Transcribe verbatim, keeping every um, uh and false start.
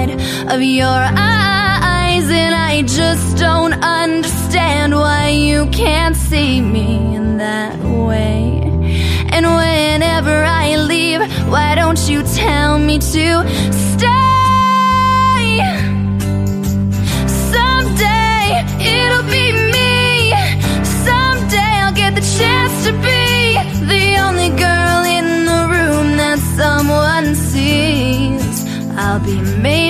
side of your eyes, and I just don't understand why you can't see me in that way. And whenever I leave, why don't you tell me to stay? Someday it'll be me. Someday I'll get the chance to be the only girl in the room that someone sees. I'll be made